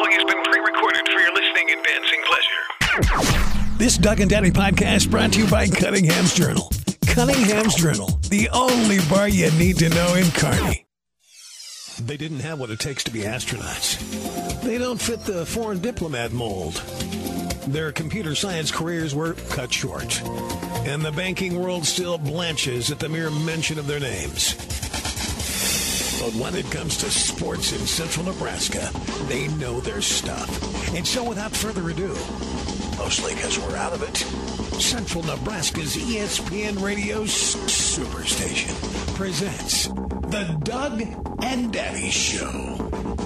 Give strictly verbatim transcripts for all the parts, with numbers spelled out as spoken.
following has been pre-recorded for your listening and dancing pleasure. This Doug and Daddy podcast brought to you by Cunningham's Journal. Cunningham's Journal, the only bar you need to know in Kearney. They didn't have what it takes to be astronauts. They don't fit the foreign diplomat mold. Their computer science careers were cut short. And the banking world still blanches at the mere mention of their names. But when it comes to sports in central Nebraska, they know their stuff. And so without further ado, mostly because we're out of it, Central Nebraska's E S P N Radio's Superstation presents the Doug and Daddy Show.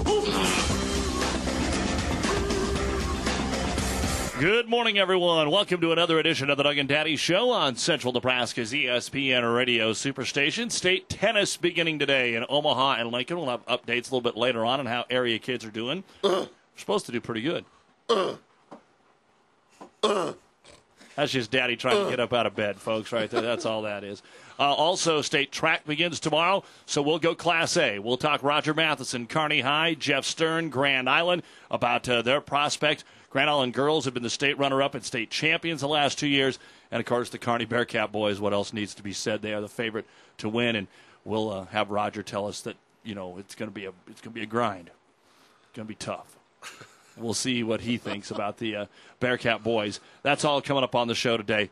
Good morning, everyone. Welcome to another edition of the Doug and Daddy Show on Central Nebraska's E S P N Radio Superstation. State tennis beginning today in Omaha and Lincoln. We'll have updates a little bit later on on how area kids are doing. Uh, We're supposed to do pretty good. Uh, uh, That's just Daddy trying uh, to get up out of bed, folks, right there. That's all that is. Uh, also, state track begins tomorrow, so we'll go Class A. We'll talk Roger Matheson, Kearney High, Jeff Stern, Grand Island, about uh, their prospect. Grand Island girls have been the state runner-up and state champions the last two years. And, of course, the Kearney Bearcat boys, what else needs to be said? They are the favorite to win. And we'll uh, have Roger tell us that, you know, it's going to be a it's going to be a grind. It's going to be tough. We'll see what he thinks about the uh, Bearcat boys. That's all coming up on the show today.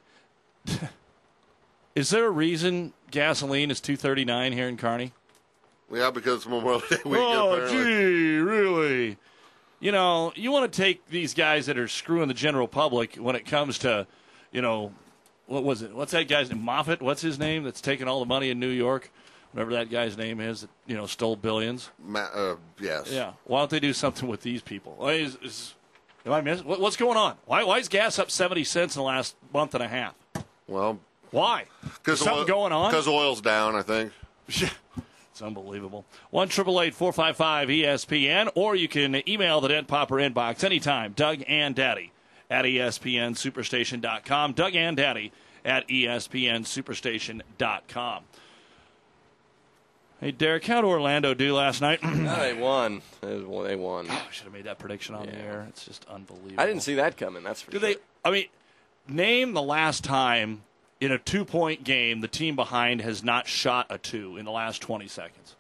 Is there a reason gasoline is two thirty-nine here in Kearney? Yeah, because it's Memorial Day weekend. Oh, apparently. gee, really? You know, you want to take these guys that are screwing the general public when it comes to, you know, what was it? What's that guy's name? Moffitt? What's his name that's taking all the money in New York? Whatever that guy's name is that, you know, stole billions. Ma- uh, yes. Yeah. Why don't they do something with these people? Why is, is, am I missing? What, what's going on? Why, why is gas up seventy cents in the last month and a half? Well. Why? Is something oil, going on? Because oil's down, I think. It's unbelievable. one eight eight eight, four five five, E S P N, or you can email the Dent Popper inbox anytime, Doug and Daddy at E S P N superstation dot com, Doug and Daddy at E S P N superstation dot com. Hey, Derek, how did Orlando do last night? No, they won. They won. Oh, I should have made that prediction on yeah. the air. It's just unbelievable. I didn't see that coming, that's for do sure. They, I mean, name the last time in a two-point game the team behind has not shot a two in the last twenty seconds.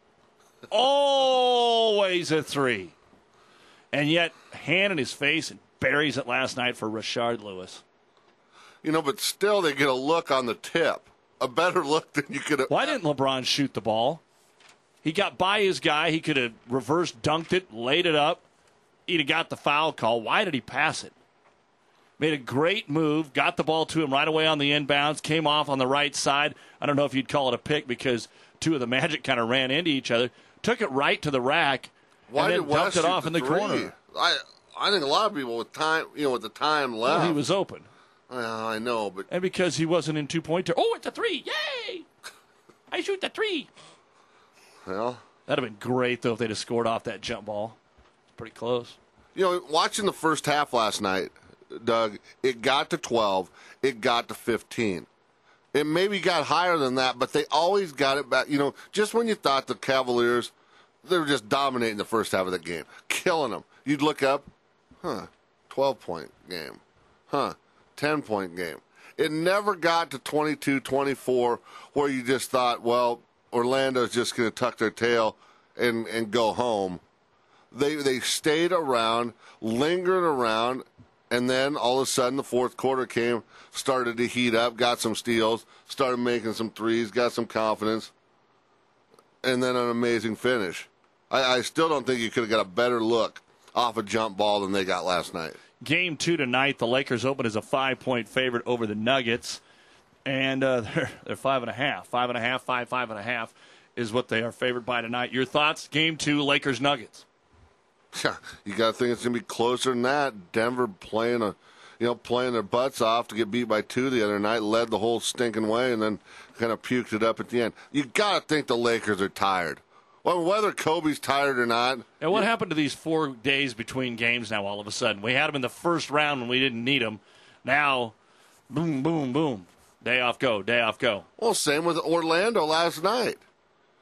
Always a three. And yet, hand in his face and buries it last night for Rashard Lewis. You know, but still they get a look on the tip. A better look than you could have. Why didn't LeBron shoot the ball? He got by his guy. He could have reverse dunked it, laid it up. He'd have got the foul call. Why did he pass it? Made a great move, got the ball to him right away on the inbounds, came off on the right side. I don't know if you'd call it a pick because two of the Magic kind of ran into each other. Took it right to the rack, Why and then did dumped it off the in the three? corner. I I think a lot of people with time, you know, with the time left. Well, he was open. Well, I know, but and because he wasn't in two-point ter- oh, it's a three! Yay! I shoot the three. Well, that'd have been great though if they'd have scored off that jump ball. It's pretty close. You know, watching the first half last night, Doug, it got to twelve, it got to fifteen. It maybe got higher than that, but they always got it back. You know, just when you thought the Cavaliers, they were just dominating the first half of the game, killing them. You'd look up, huh, twelve-point game, huh, ten-point game. It never got to twenty-two, twenty-four where you just thought, well, Orlando's just going to tuck their tail and, and go home. They they stayed around, lingered around, and then all of a sudden the fourth quarter came, started to heat up, got some steals, started making some threes, got some confidence, and then an amazing finish. I, I still don't think you could have got a better look off a jump ball than they got last night. Game two tonight, the Lakers open as a five-point favorite over the Nuggets, and uh, they're, they're five and a half. Five and a half, five, five and a half is what they are favored by tonight. Your thoughts? Game two, Lakers-Nuggets. Yeah, you got to think it's going to be closer than that. Denver playing a, you know, playing their butts off to get beat by two the other night, led the whole stinking way, and then kind of puked it up at the end. You got to think the Lakers are tired. Well, whether Kobe's tired or not. And what happened to these four days between games now all of a sudden? We had them in the first round when we didn't need them. Now, boom, boom, boom. Day off, go. Day off, go. Well, same with Orlando last night.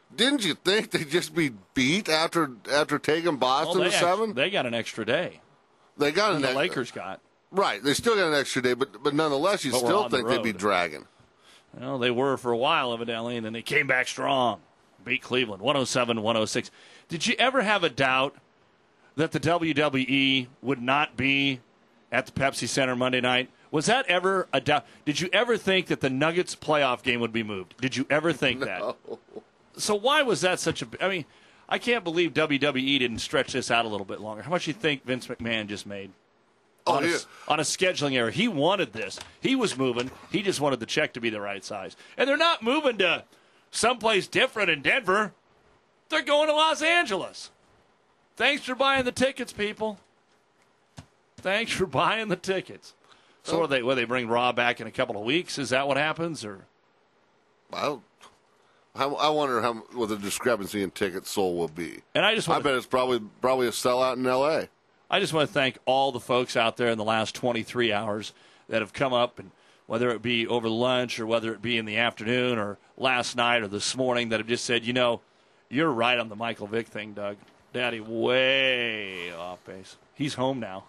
Didn't you think they'd just be beat after after taking Boston Well, to they seven? act- they got an extra day. They got And an the ex- Lakers got. right. They still got an extra day, but but nonetheless, you But we're still on the think they'd be road. dragging. Well, they were for a while, evidently, and then they came back strong. Beat Cleveland, one oh seven one oh six. Did you ever have a doubt that the W W E would not be at the Pepsi Center Monday night? Was that ever a doubt? Did you ever think that the Nuggets playoff game would be moved? Did you ever think that? So why was that such a... I mean, I can't believe W W E didn't stretch this out a little bit longer. How much do you think Vince McMahon just made? Oh, on, yeah. a, on a scheduling error. He wanted this. He was moving. He just wanted the check to be the right size. And they're not moving to someplace different in Denver. They're going to Los Angeles. Thanks for buying the tickets, people. Thanks for buying the tickets. So, Oh. are they? Will they bring Raw back in a couple of weeks? Is that what happens, or? I, don't, I, I wonder how what the discrepancy in tickets sold will be. And I just I want bet it's probably probably a sellout in L A. I just want to thank all the folks out there in the last twenty-three hours that have come up, and whether it be over lunch or whether it be in the afternoon or last night or this morning, that have just said, you know, you're right on the Michael Vick thing, Doug. Daddy, way off base. He's home now.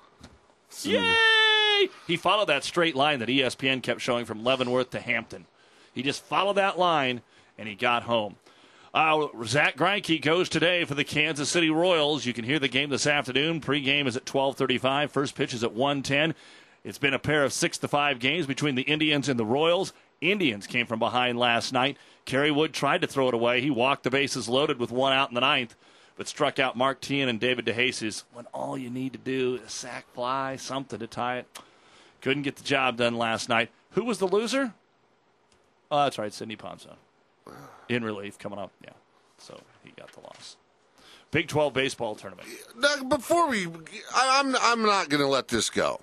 Yay! He followed that straight line that E S P N kept showing from Leavenworth to Hampton. He just followed that line, and he got home. Uh, Zach Greinke goes today for the Kansas City Royals. You can hear the game this afternoon. Pre-game is at twelve thirty-five. First pitch is at one ten. It's been a pair of six to five games between the Indians and the Royals. Indians came from behind last night. Kerry Wood tried to throw it away. He walked the bases loaded with one out in the ninth, but struck out Mark Tien and David DeJesus when all you need to do is sack fly, something to tie it. Couldn't get the job done last night. Who was the loser? Oh, that's right, Sidney Ponson. In relief, coming up, yeah. So he got the loss. Big twelve baseball tournament. Doug, before we, I, I'm I'm not going to let this go.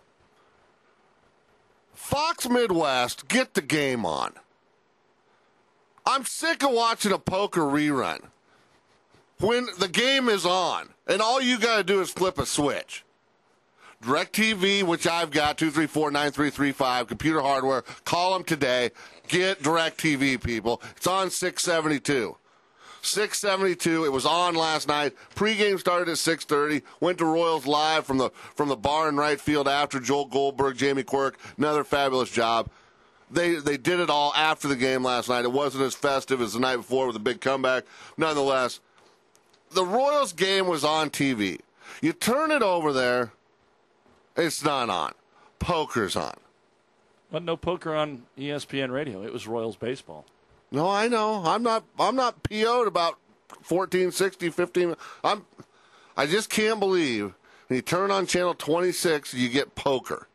Fox Midwest, get the game on. I'm sick of watching a poker rerun when the game is on, and all you got to do is flip a switch. DirecTV, which I've got, two three four, nine three three five, computer hardware, call them today. Get DirecTV, people. It's on six seventy-two. six seventy-two. It was on last night. Pre-game started at six thirty. Went to Royals Live from the from the bar in right field after Joel Goldberg, Jamie Quirk. Another fabulous job. They they did it all after the game last night. It wasn't as festive as the night before with a big comeback. Nonetheless, the Royals game was on T V. You turn it over there, it's not on. Poker's on. But no poker on E S P N radio. It was Royals baseball. No, I know. I'm not I'm not P O'd about fourteen, sixty, fifteen. I'm I just can't believe when you turn on channel twenty-six, you get poker.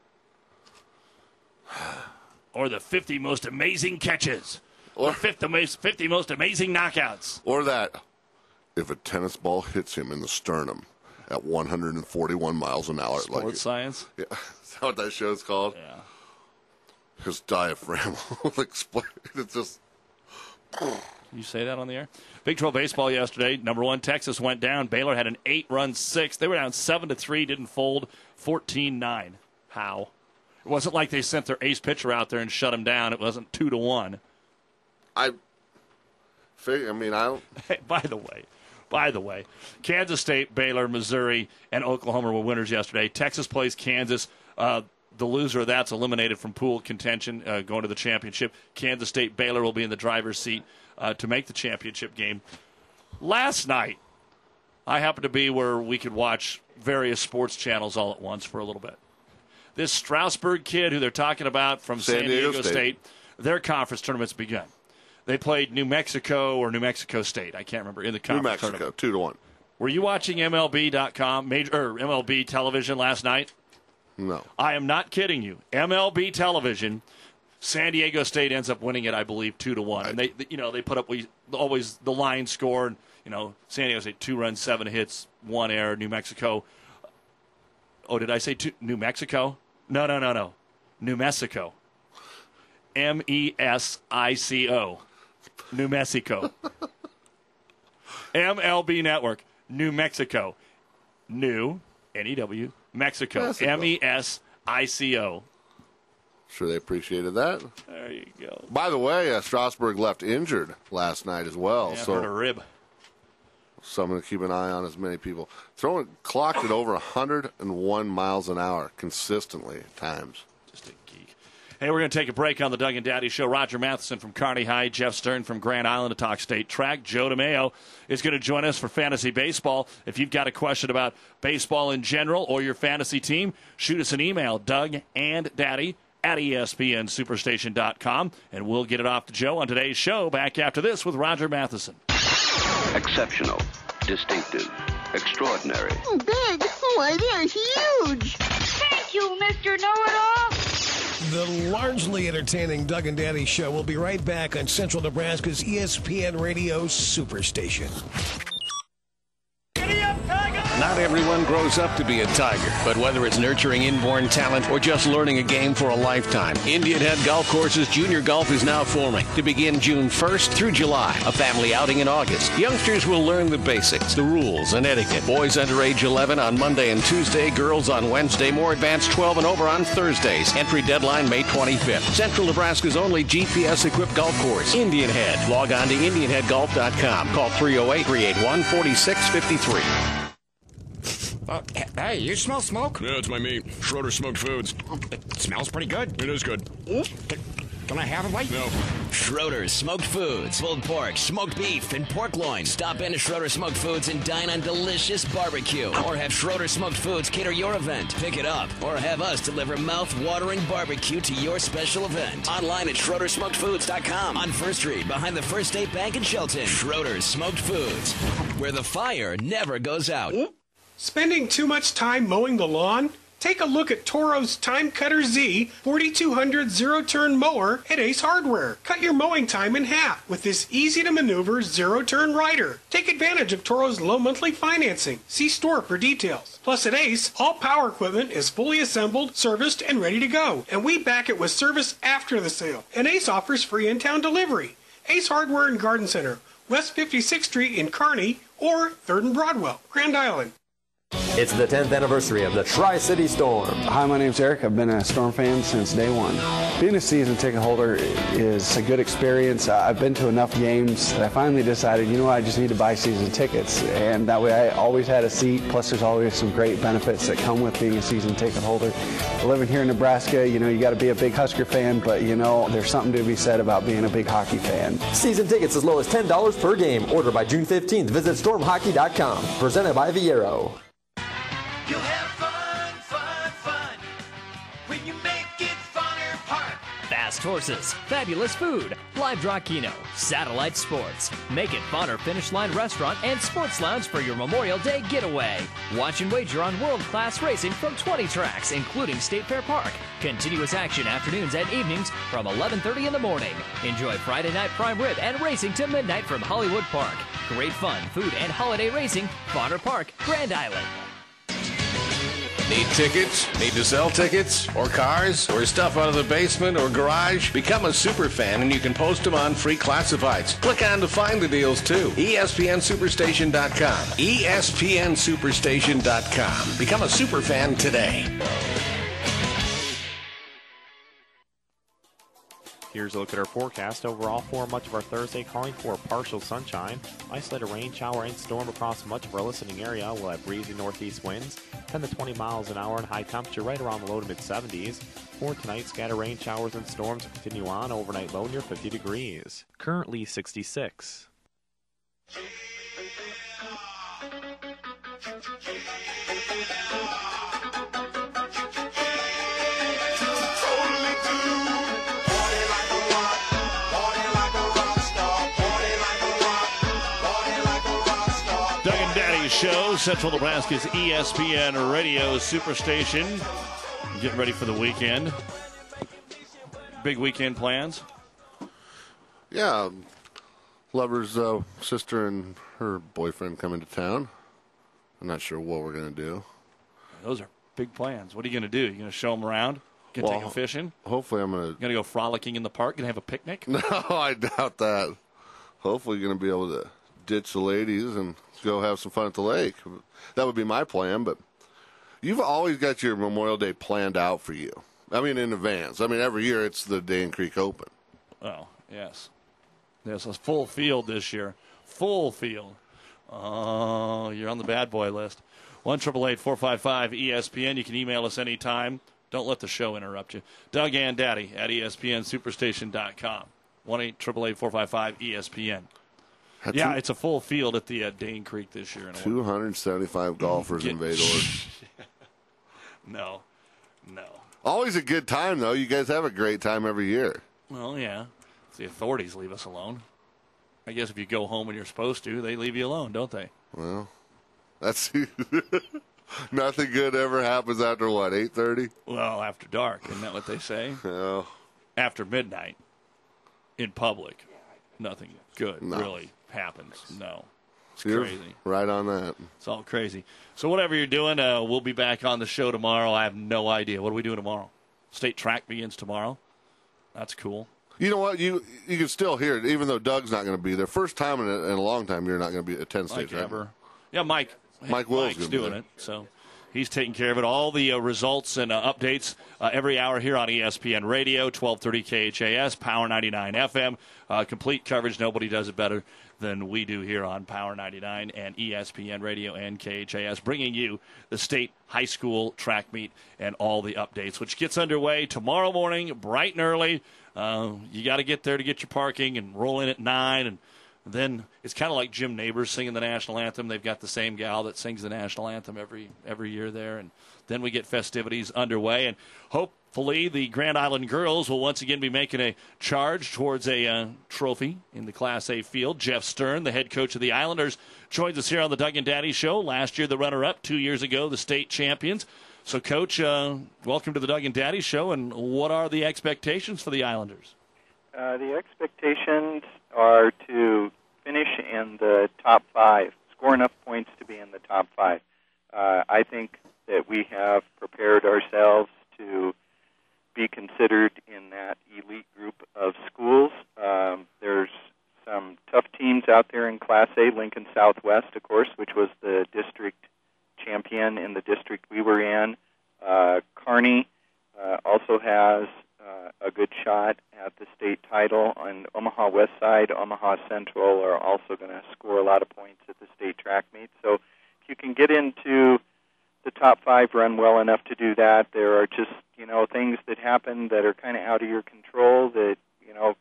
Or the fifty most amazing catches. Or- Or fifty most, fifty most amazing knockouts. Or that if a tennis ball hits him in the sternum at one hundred forty-one miles an hour. Sports like, science. yeah, is that what that show's called? Yeah. His diaphragm will explode. It's just... You say that on the air? Big twelve baseball yesterday. Number one, Texas went down. Baylor had an eight-run six. They were down seven to three, didn't fold, fourteen nine. How? It wasn't like they sent their ace pitcher out there and shut him down. It wasn't two to one. I, fig- I mean, I don't... Hey, by the way, by the way, Kansas State, Baylor, Missouri, and Oklahoma were winners yesterday. Texas plays Kansas. Uh, the loser of that's eliminated from pool contention, uh, going to the championship. Kansas State, Baylor will be in the driver's seat uh, to make the championship game. Last night, I happened to be where we could watch various sports channels all at once for a little bit. This Strasburg kid who they're talking about from San, San Diego, Diego State. State, their conference tournament's begun. They played New Mexico or New Mexico State. I can't remember in the New conference Mexico, tournament. two to one. Were you watching M L B dot com, major or M L B television last night? No. I am not kidding you. M L B television, San Diego State ends up winning it, I believe, two to one. And they, you know, they put up we always the line score. And, you know, San Diego State two runs, seven hits, one error. New Mexico. Oh, did I say two? New Mexico? No, no, no, no. New Mexico. M E S I C O. New Mexico. M L B Network. New Mexico. New N E W. Mexico. Mexico. M E S I C O. Sure they appreciated that. There you go. By the way, uh, Strasburg left injured last night as well. Yeah, so hurt a rib. So I'm going to keep an eye on as many people. Throwing clocked at over one hundred one miles an hour consistently at times. Just a geek. Hey, we're going to take a break on the Doug and Daddy Show. Roger Matheson from Kearney High, Jeff Stern from Grand Island to talk state track. Joe DeMeo is going to join us for fantasy baseball. If you've got a question about baseball in general or your fantasy team, shoot us an email, Doug and Daddy at E S P N superstation dot com, and we'll get it off to Joe on today's show. Back after this with Roger Matheson. Exceptional, distinctive, extraordinary. Big? Why, they're huge! Thank you, Mister Know-It-All. The largely entertaining Doug and Daddy Show will be right back on Central Nebraska's E S P N Radio Superstation. Not everyone grows up to be a Tiger, but whether it's nurturing inborn talent or just learning a game for a lifetime, Indian Head Golf Courses Junior Golf is now forming to begin June first through July, a family outing in August. Youngsters will learn the basics, the rules, and etiquette. Boys under age eleven on Monday and Tuesday, girls on Wednesday, more advanced twelve and over on Thursdays. Entry deadline May twenty-fifth. Central Nebraska's only G P S-equipped golf course, Indian Head. Log on to indian head golf dot com. Call three oh eight, three eight one, four six five three. Uh, hey, you smell smoke? Yeah, it's my meat. Schroeder Smoked Foods. It smells pretty good. It is good. Can I have it, White? No. Schroeder's Smoked Foods. Pulled pork, smoked beef, and pork loin. Stop into Schroeder Smoked Foods and dine on delicious barbecue. Or have Schroeder Smoked Foods cater your event. Pick it up. Or have us deliver mouth-watering barbecue to your special event. Online at schroeder smoked foods dot com. On First Street, behind the First State Bank in Shelton. Schroeder's Smoked Foods, where the fire never goes out. Spending too much time mowing the lawn? Take a look at Toro's Time Cutter Z forty-two hundred zero-turn mower at Ace Hardware. Cut your mowing time in half with this easy-to-maneuver zero-turn rider. Take advantage of Toro's low monthly financing. See store for details. Plus at Ace, all power equipment is fully assembled, serviced, and ready to go. And we back it with service after the sale. And Ace offers free in-town delivery. Ace Hardware and Garden Center, West fifty-sixth Street in Kearney, or third and Broadwell, Grand Island. It's the tenth anniversary of the Tri-City Storm. Hi, my name's Eric. I've been a Storm fan since day one. Being a season ticket holder is a good experience. I've been to enough games that I finally decided, you know what, I just need to buy season tickets. And that way I always had a seat, plus there's always some great benefits that come with being a season ticket holder. Living here in Nebraska, you know, you got to be a big Husker fan, but, you know, there's something to be said about being a big hockey fan. Season tickets as low as ten dollars per game. Order by June fifteenth. Visit storm hockey dot com. Presented by Viero. You have fun, fun, fun when you make it Funner Park. Fast horses, fabulous food, live draw keno, satellite sports. Make it Funner Finish Line Restaurant and Sports Lounge for your Memorial Day getaway. Watch and wager on world-class racing from twenty tracks, including State Fair Park. Continuous action afternoons and evenings from eleven thirty in the morning. Enjoy Friday night prime rib and racing to midnight from Hollywood Park. Great fun, food, and holiday racing. Funner Park, Grand Island. Need tickets? Need to sell tickets? Or cars? Or stuff out of the basement or garage? Become a super fan and you can post them on free classifieds. Click on to find the deals too. E S P N superstation dot com. E S P N superstation dot com. Become a super fan today. Here's a look at our forecast. Overall for much of our Thursday, calling for partial sunshine. Isolated rain, shower, and storm across much of our listening area. We'll have breezy northeast winds, ten to twenty miles an hour, and high temperature right around the low to mid seventies. For tonight, scatter rain, showers, and storms continue on. Overnight low near fifty degrees. Currently sixty-six. Show, Central Nebraska's E S P N Radio Superstation. Getting ready for the weekend. Big weekend plans? Yeah. Lover's uh, sister and her boyfriend coming to town. I'm not sure what we're going to do. Those are big plans. What are you going to do? You going to show them around? Going to well, take them fishing? Hopefully I'm going to... Going to go frolicking in the park? Going to have a picnic? No, I doubt that. Hopefully you're going to be able to ditch the ladies and go have some fun at the lake. That would be my plan, but you've always got your Memorial Day planned out for you. I mean, in advance. I mean, every year it's the Dane Creek Open. Oh, yes. There's a full field this year. Full field. Oh, you're on the bad boy list. one eight eight eight, four five five, E S P N. You can email us anytime. Don't let the show interrupt you. Doug and Daddy at E S P N superstation dot com. one eight eight eight, four five five, E S P N. That's yeah, a, it's a full field at the uh, Dane Creek this year. two hundred seventy-five golfers Get, invade Ord. No, no. Always a good time, though. You guys have a great time every year. Well, yeah. The authorities leave us alone. I guess if you go home when you're supposed to, they leave you alone, don't they? Well, that's nothing good ever happens after, what, eight thirty? Well, after dark. Isn't that what they say? Oh. After midnight in public, nothing good no. really happens. No. It's You're crazy. Right on that. It's all crazy. So whatever you're doing, uh, we'll be back on the show tomorrow. I have no idea. What are we doing tomorrow? State track begins tomorrow. That's cool. You know what? You you can still hear it, even though Doug's not going to be there. First time in a, in a long time you're not going to be attend state track. Ever. Yeah, Mike. Mike Will's Mike's doing it. So he's taking care of it. All the uh, results and uh, updates uh, every hour here on E S P N Radio, twelve thirty K H A S, Power ninety-nine F M. Uh, complete coverage. Nobody does it better than we do here on Power ninety-nine and E S P N Radio and K H A S, bringing you the state high school track meet and all the updates, which gets underway tomorrow morning, bright and early. Uh, you got to get there to get your parking and roll in at nine, and then it's kind of like Jim Neighbors singing the national anthem. They've got the same gal that sings the national anthem every every year there, and then we get festivities underway, and hopefully the Grand Island girls will once again be making a charge towards a uh, trophy in the Class A field. Jeff Stern, the head coach of the Islanders, joins us here on the Doug and Daddy Show. Last year the runner-up, two years ago the state champions. So, Coach, uh, welcome to the Doug and Daddy Show, and what are the expectations for the Islanders? Uh, the expectations are to finish in the top five, score enough points to be in the top five. Uh, I think that we have prepared ourselves to be considered in that elite group of schools. Um, there's some tough teams out there in Class A, Lincoln Southwest, of course, which was the district champion in the district we were in. Uh, Kearney uh, also has uh, a good shot at the state title, and Omaha West Side, Omaha Central are also going to score a lot of points at the state track meet. So if you can get into the top five, run well enough to do that, there are just, you know, things that happen that are kind of out of your control that, you know,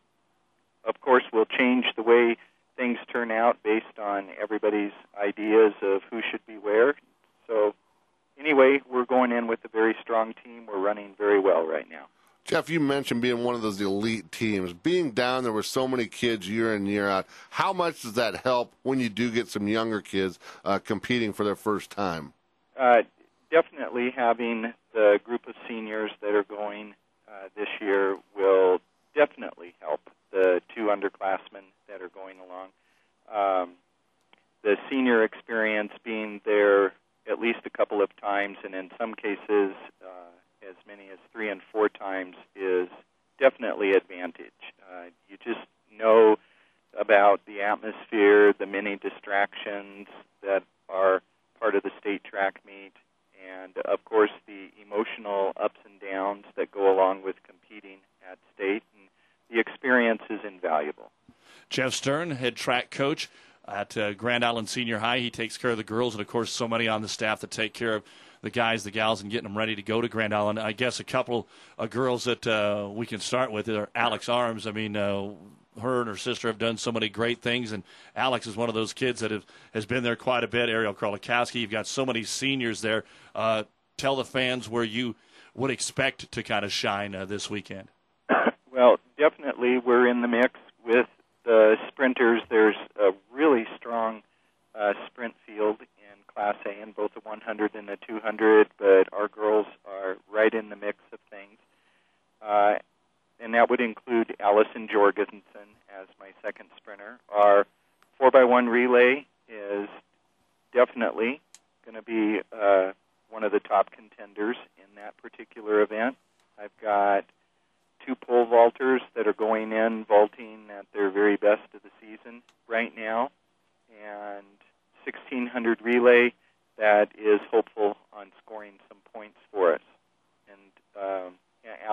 of course will change the way things turn out based on everybody's ideas of who should be where. So anyway, we're going in with a very strong team. We're running very well right now. Jeff, you mentioned being one of those elite teams. Being down there with so many kids year in, year out, how much does that help when you do get some younger kids uh, competing for their first time? Uh, definitely having the group of seniors that are going uh, this year will definitely help the two underclassmen that are going along. Um, the senior experience being there at least a couple of times, and in some cases uh, as many as three and four times, is definitely advantage. Uh, you just know about the atmosphere, the many distractions that are part of the state track meet, and of course the emotional ups and downs that go along with competing at state. And the experience is invaluable. Jeff Stern, head track coach at uh, Grand Island Senior High. He takes care of the girls, and of course so many on the staff that take care of the guys, the gals, and getting them ready to go to Grand Island. I guess a couple of girls that uh, we can start with are Alex Arms. I mean, uh, her and her sister have done so many great things, and Alex is one of those kids that have, has been there quite a bit. Ariel Krolikowski, you've got so many seniors there. Uh, tell the fans where you would expect to kind of shine uh, this weekend. Well, definitely we're in the mix with the sprinters. There's a really strong uh, sprint field in Class A in both the one hundred and the two hundred, but our girls are right in the mix of things. Uh, and that would include Allison Jorgensen as my second sprinter. Our four by one relay is definitely going to be uh, one of the top contenders in that particular event. I've got two pole vaulters that are going in vaulting at their very best of the season right now, and sixteen hundred relay that is hopeful on scoring some points for us. And um,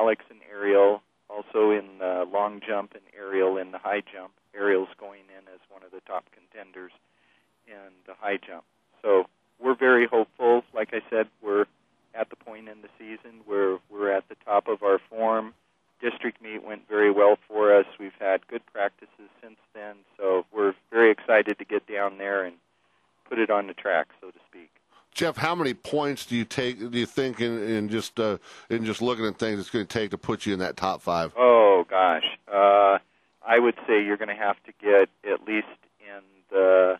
long jump and Ariel in the high jump. Ariel's going in as one of the top contenders in the high jump. So we're very hopeful. Like I said, we're at the point in the season where we're at the top of our form. District meet went very well for us. We've had good practices since then, so we're very excited to get down there and put it on the track, so to speak. Jeff, how many points do you take? Do you think in, in just uh, in just looking at things, it's going to take to put you in that top five? Oh gosh, uh, I would say you're going to have to get at least in the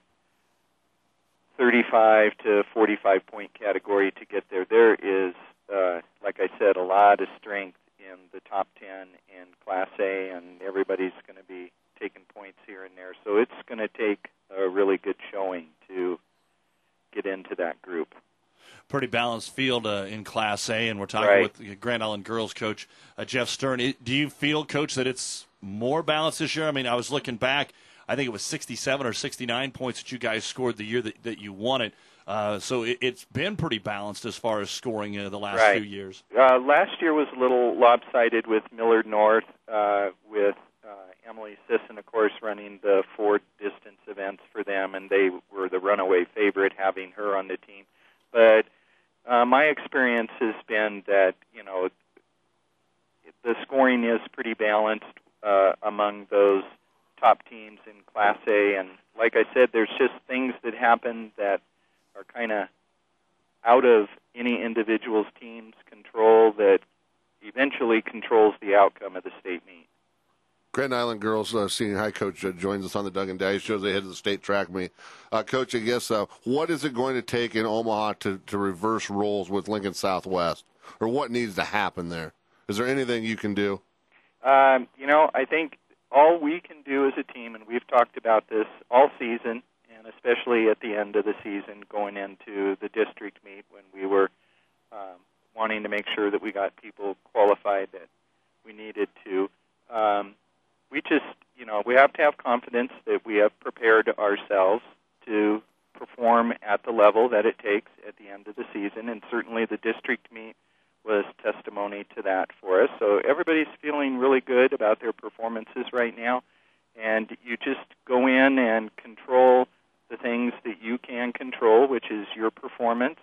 thirty-five to forty-five point category to get there. There is, uh, like I said, a lot of strength in the top ten in Class A, and everybody's going to be taking points here and there. So it's going to take a really good showing to get into that group. Pretty balanced field uh, in Class A, and we're talking Right. with the Grand Island girls coach uh, Jeff Stern. It, do you feel, Coach, that it's more balanced this year? I mean, I was looking back. I think it was sixty-seven or sixty-nine points that you guys scored the year that, that you won it. Uh, so it, it's been pretty balanced as far as scoring uh, the last Right. few years. Uh, last year was a little lopsided with Millard North, uh, with uh, Emily Sisson, of course, running the four distance events for them, and they were the runaway favorite, having her on the team. But uh, my experience has been that, you know, the scoring is pretty balanced uh, among those top teams in Class A. And like I said, there's just things that happen that are kind of out of any individual's team's control that eventually controls the outcome of the state meet. Grand Island girls uh, senior high coach uh, joins us on the Doug and Daddy show. They head to the state track meet. Uh, coach, I guess, uh, what is it going to take in Omaha to, to reverse roles with Lincoln Southwest? Or what needs to happen there? Is there anything you can do? Um, you know, I think all we can do as a team, and we've talked about this all season, and especially at the end of the season going into the district meet when we were um, wanting to make sure that we got people qualified that we needed to. Um, we just, you know, we have to have confidence that we have prepared ourselves to perform at the level that it takes at the end of the season, and certainly the district meet was testimony to that for us. So everybody's feeling really good about their performances right now, and you just go in and control the things that you can control, which is your performance,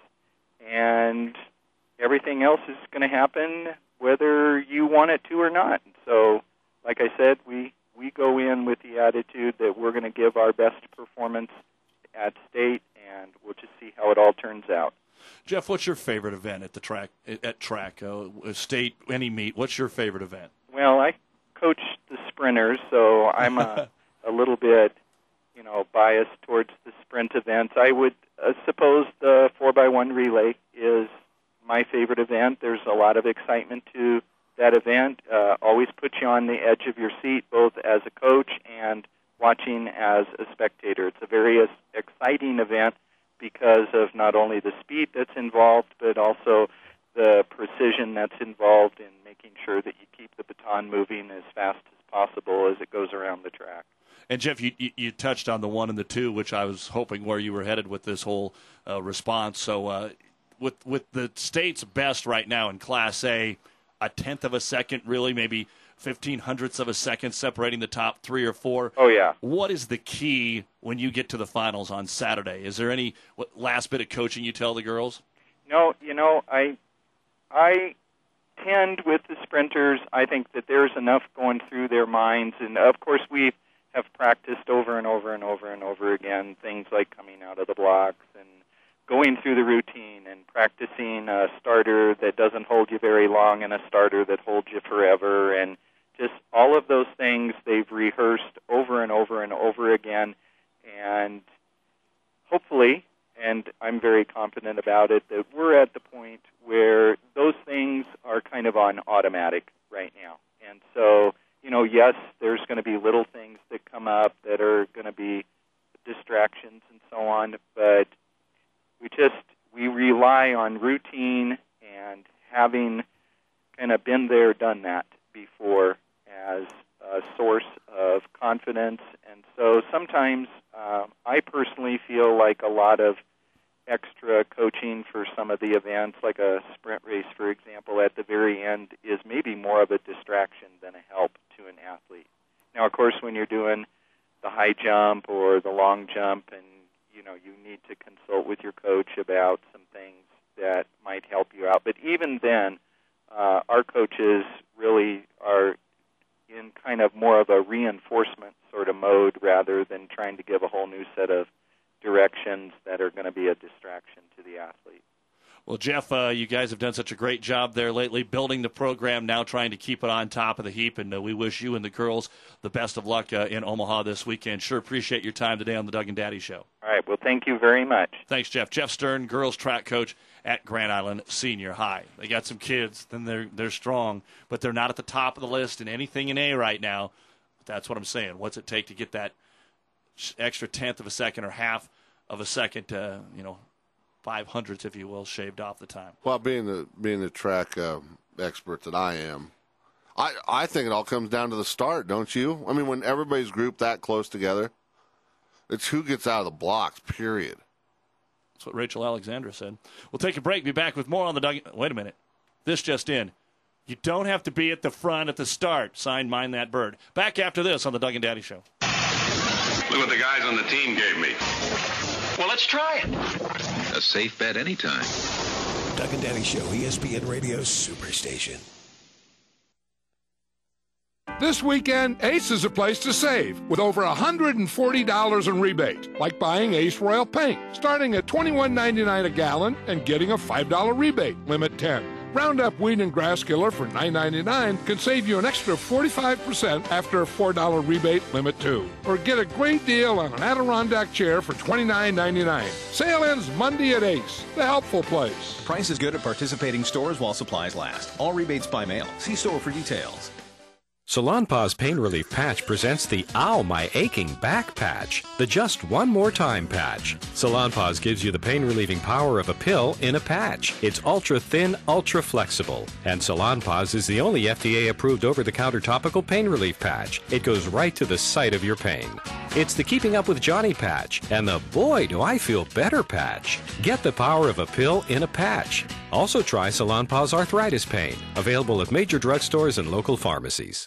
and everything else is going to happen whether you want it to or not. So, like I said, we, we go in with the attitude that we're going to give our best performance at state, and we'll just see how it all turns out. Jeff, what's your favorite event at the track? At track, uh, state, any meet? What's your favorite event? Well, I coach the sprinters, so I'm a, a little bit, you know, biased towards the sprint events. I would uh, suppose the four by one relay is my favorite event. There's a lot of excitement to that event. Uh, always puts you on the edge of your seat, both as a coach and watching as a spectator. It's a very exciting event because of not only the speed that's involved, but also the precision that's involved in making sure that you keep the baton moving as fast as possible as it goes around the track. And, Jeff, you, you, you touched on the one and the two, which I was hoping where you were headed with this whole uh, response. So uh, with, with the state's best right now in Class A, a tenth of a second, really, maybe fifteen hundredths of a second separating the top three or four. Oh, yeah. What is the key when you get to the finals on Saturday? Is there any what, last bit of coaching you tell the girls? No, you know, I I tend with the sprinters, I think that there's enough going through their minds. And, of course, we have practiced over and over and over and over again things like coming out of the blocks and going through the routine and practicing a starter that doesn't hold you very long and a starter that holds you forever, and just all of those things they've rehearsed over and over and over again. And hopefully, and I'm very confident about it, that we're at the point where those things are kind of on automatic right now. And so, you know, yes, there's going to be little things that come up that are going to be distractions and so on, but we just, we rely on routine and having kind of been there, done that before as a source of confidence. And so sometimes uh, I personally feel like a lot of extra coaching for some of the events, like a sprint race, for example, at the very end is maybe more of a distraction than a help to an athlete. when you're doing the high jump or the long jump, and you know you need to consult with your coach about some things that might help you out. But even then, uh, our coaches really are in kind of more of a reinforcement sort of mode rather than trying to give a whole new set of directions that are going to be a distraction to the athlete. Well, Jeff, uh, you guys have done such a great job there lately, building the program, now trying to keep it on top of the heap, and uh, we wish you and the girls the best of luck uh, in Omaha this weekend. Sure appreciate your time today on the Doug and Daddy Show. All right, well, thank you very much. Thanks, Jeff. Jeff Stern, girls track coach at Grand Island Senior High. They got some kids, then they're, they're strong, but they're not at the top of the list in anything in A right now. That's what I'm saying. What's it take to get that extra tenth of a second or half of a second, uh, you know, five hundredths, if you will, shaved off the time? Well, being the being the track uh, expert that I am, I I think it all comes down to the start, don't you? I mean, when everybody's grouped that close together, it's who gets out of the blocks, period. That's what Rachel Alexandra said. We'll take a break, be back with more on the Doug. Wait a minute. This just in. You don't have to be at the front at the start. Signed, Mind That Bird. Back after this on the Doug and Daddy Show. Look what the guys on the team gave me. Well, let's try it. A safe bet anytime. Doug and Daddy Show, E S P N Radio Superstation. This weekend, Ace is a place to save with over one hundred forty dollars in rebate, like buying Ace Royal Paint, starting at twenty-one ninety-nine a gallon and getting a five dollar rebate, limit ten. Roundup Weed and Grass Killer for nine ninety-nine can save you an extra forty-five percent after a four dollar rebate, limit two. Or get a great deal on an Adirondack chair for twenty-nine ninety-nine. Sale ends Monday at Ace, the helpful place. Price is good at participating stores while supplies last. All rebates by mail. See store for details. Salonpas Pain Relief Patch presents the Ow My Aching Back Patch, the Just One More Time patch. Salonpas gives you the pain-relieving power of a pill in a patch. It's ultra-thin, ultra-flexible. And Salonpas is the only F D A-approved over-the-counter topical pain relief patch. It goes right to the site of your pain. It's the Keeping Up with Johnny patch and the Boy Do I Feel Better patch. Get the power of a pill in a patch. Also try Salonpas Arthritis Pain, available at major drugstores and local pharmacies.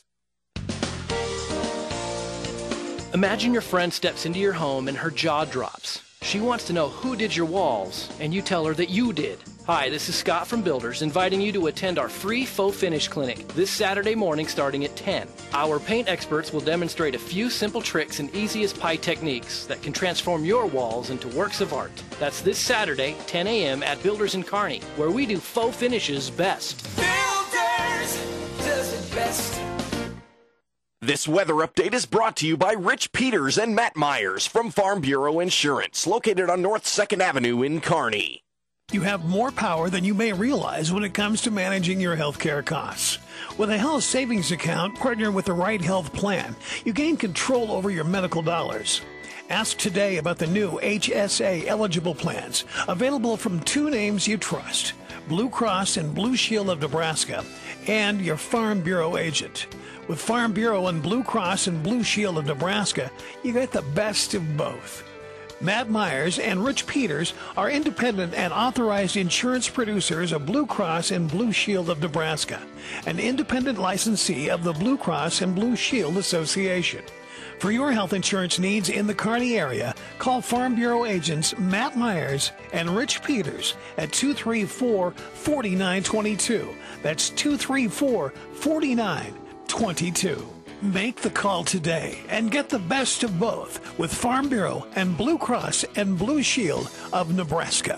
Imagine your friend steps into your home and her jaw drops. She wants to know who did your walls, and you tell her that you did. Hi, this is Scott from Builders, inviting you to attend our free faux finish clinic this Saturday morning starting at ten. Our paint experts will demonstrate a few simple tricks and easy as pie techniques that can transform your walls into works of art. That's this Saturday, ten a.m. at Builders in Kearney, where we do faux finishes best. Builders does it best. This weather update is brought to you by Rich Peters and Matt Myers from Farm Bureau Insurance, located on North second Avenue in Kearney. You have more power than you may realize when it comes to managing your healthcare costs. With a health savings account partnered with the right health plan, you gain control over your medical dollars. Ask today about the new H S A eligible plans, available from two names you trust, Blue Cross and Blue Shield of Nebraska, and your Farm Bureau agent. With Farm Bureau and Blue Cross and Blue Shield of Nebraska, you get the best of both. Matt Myers and Rich Peters are independent and authorized insurance producers of Blue Cross and Blue Shield of Nebraska, an independent licensee of the Blue Cross and Blue Shield Association. For your health insurance needs in the Kearney area, call Farm Bureau agents Matt Myers and Rich Peters at two three four, four nine two two. That's two three four, four nine twenty-two. Make the call today and get the best of both with Farm Bureau and Blue Cross and Blue Shield of Nebraska.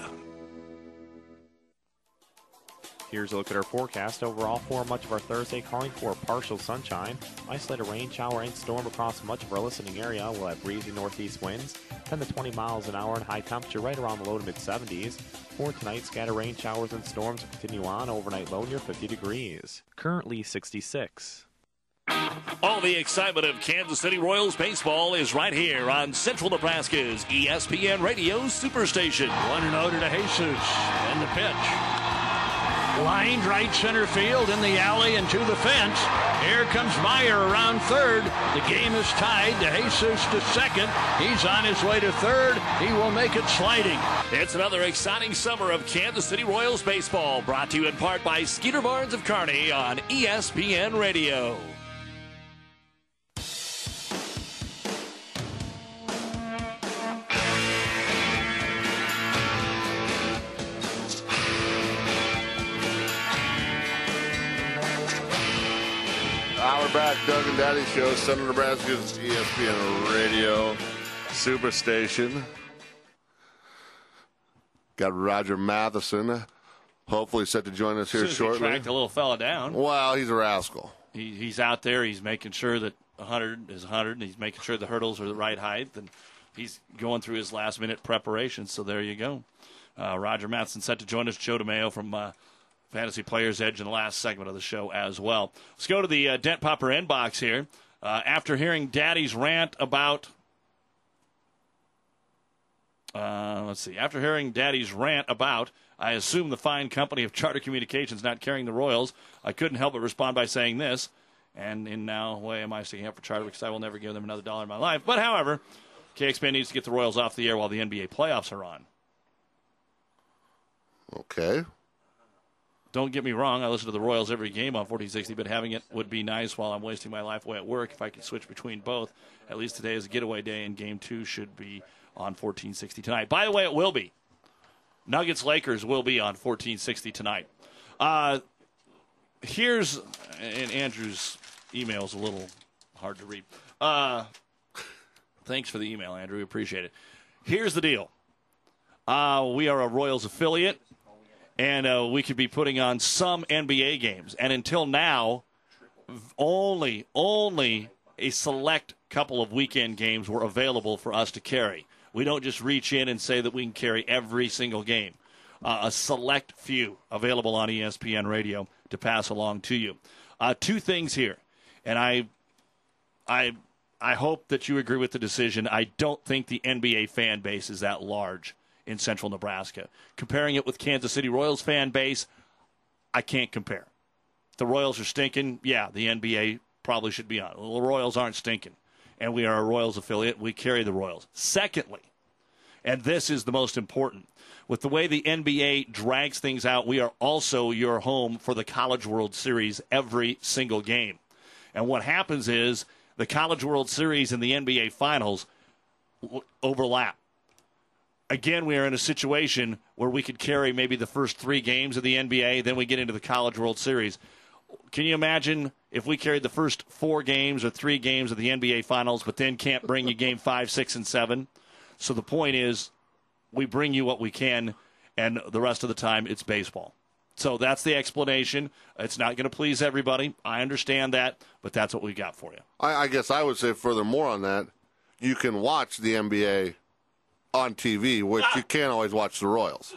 Here's a look at our forecast. Overall, for much of our Thursday, calling for partial sunshine. Isolated rain, shower, and storm across much of our listening area. We'll have breezy northeast winds, ten to twenty miles an hour, and high temperature right around the low to mid seventies. For tonight, scattered rain, showers, and storms will continue on. Overnight low near fifty degrees. Currently sixty-six. All the excitement of Kansas City Royals baseball is right here on Central Nebraska's E S P N Radio Superstation. one and oh to Jesus and the pitch. Lined right center field in the alley and to the fence. Here comes Meyer around third. The game is tied. Jesus to second. He's on his way to third. He will make it sliding. It's another exciting summer of Kansas City Royals baseball, brought to you in part by Skeeter Barnes of Kearney on E S P N Radio. hour back. Doug and Daddy Show, Central Nebraska's E S P N Radio Superstation. Got Roger Matheson, hopefully set to join us here As soon as shortly. He tracked a little fella down. Well, he's a rascal. He, he's out there. He's making sure that one hundred is one hundred, and he's making sure the hurdles are the right height, and he's going through his last-minute preparation. So there you go. Uh, Roger Matheson set to join us. Joe DeMayo from uh, Fantasy Players Edge in the last segment of the show as well. Let's go to the uh, Dent Popper inbox here. Uh, after hearing Daddy's rant about, uh, let's see, after hearing Daddy's rant about, I assume the fine company of Charter Communications not carrying the Royals, I couldn't help but respond by saying this, and in no way am I sticking up for Charter because I will never give them another dollar in my life. But however, K X P N needs to get the Royals off the air while the N B A playoffs are on. Okay. Don't get me wrong, I listen to the Royals every game on fourteen sixty, but having it would be nice while I'm wasting my life away at work if I could switch between both. At least today is a getaway day, and game two should be on fourteen sixty tonight. By the way, it will be. Nuggets-Lakers will be on fourteen sixty tonight. Uh, here's, and Andrew's email is a little hard to read. Uh, thanks for the email, Andrew. We appreciate it. Here's the deal. Uh, we are a Royals affiliate. And uh, we could be putting on some N B A games. And until now, only, only a select couple of weekend games were available for us to carry. We don't just reach in and say that we can carry every single game. Uh, a select few available on E S P N Radio to pass along to you. Uh, two things here. And I, I, I hope that you agree with the decision. I don't think the N B A fan base is that large in central Nebraska. Comparing it with Kansas City Royals fan base, I can't compare. The Royals are stinking. Yeah, the N B A probably should be on. Well, the Royals aren't stinking, and we are a Royals affiliate. We carry the Royals. Secondly, and this is the most important, with the way the N B A drags things out, we are also your home for the College World Series every single game. And what happens is the College World Series and the N B A Finals overlap. Again, we are in a situation where we could carry maybe the first three games of the N B A, then we get into the College World Series. Can you imagine if we carried the first four games or three games of the N B A Finals, but then can't bring you game five, six, and seven? So the point is, we bring you what we can, and the rest of the time it's baseball. So that's the explanation. It's not going to please everybody. I understand that, but that's what we got for you. I, I guess I would say furthermore on that, you can watch the N B A on T V, which you can't always watch the Royals.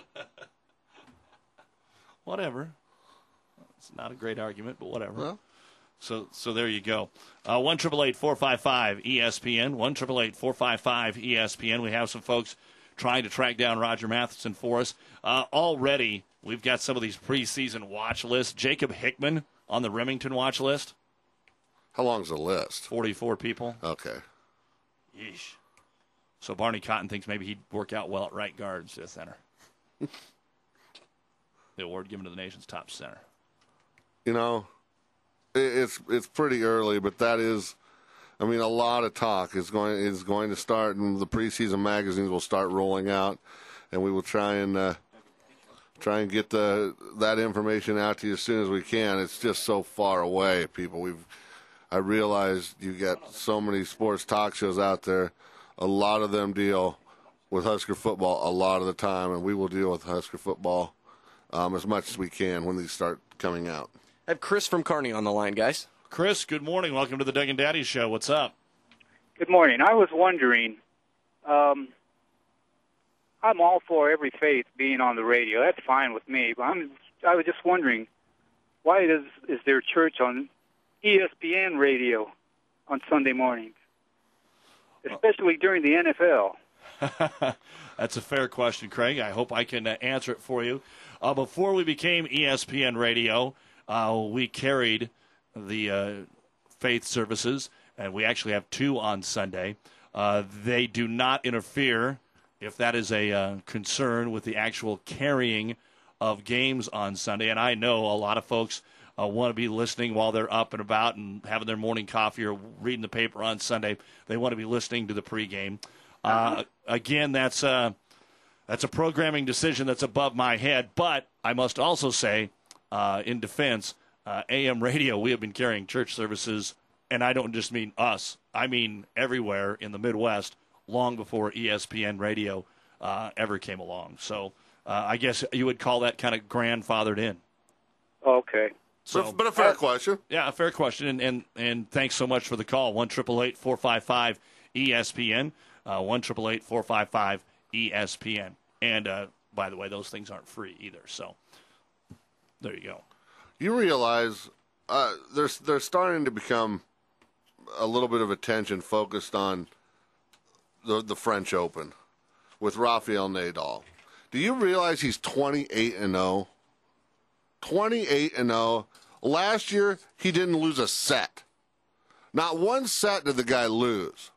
Whatever. It's not a great argument, but whatever. Well. So so there you go. Uh, one eight eight eight, four five five, E S P N. one eight eight eight, four five five, E S P N. We have some folks trying to track down Roger Matheson for us. Uh, already, we've got some of these preseason watch lists. Jacob Hickman on the Remington watch list. How long's the list? forty-four people. Okay. Yeesh. So Barney Cotton thinks maybe he'd work out well at right guard instead of center. The award given to the nation's top center. You know, it's it's pretty early, but that is, I mean, a lot of talk is going is going to start, and the preseason magazines will start rolling out, and we will try and uh, try and get the that information out to you as soon as we can. It's just so far away, people. We've I realize you got so many sports talk shows out there. A lot of them deal with Husker football a lot of the time, and we will deal with Husker football um, as much as we can when these start coming out. I have Chris from Kearney on the line, guys. Chris, good morning. Welcome to the Doug and Daddy Show. What's up? Good morning. I was wondering, um, I'm all for every faith being on the radio. That's fine with me. But I'm, I was just wondering, why does is there church on E S P N radio on Sunday mornings? Especially during the N F L. That's a fair question, Craig. I hope I can uh, answer it for you. Uh, before we became E S P N Radio, uh, we carried the uh, faith services, and we actually have two on Sunday. Uh, they do not interfere, if that is a uh, concern, with the actual carrying of games on Sunday. And I know a lot of folks Uh, want to be listening while they're up and about and having their morning coffee or reading the paper on Sunday. They want to be listening to the pregame. Uh, again, that's a, that's a programming decision that's above my head. But I must also say, uh, in defense, uh, A M radio, we have been carrying church services and I don't just mean us, I mean everywhere in the Midwest, long before E S P N radio uh, ever came along. So uh, I guess you would call that kind of grandfathered in. Okay. So, but, but a fair uh, question. Yeah, a fair question, and, and and thanks so much for the call. one eight eight eight, four five five, E S P N, uh, one eight eight eight, four five five, E S P N. And, uh, by the way, those things aren't free either, so there you go. You realize uh, there's there's starting to become a little bit of attention focused on the the French Open with Rafael Nadal. Do you realize he's twenty-eight and oh? twenty-eight and oh. Last year, he didn't lose a set. Not one set did the guy lose.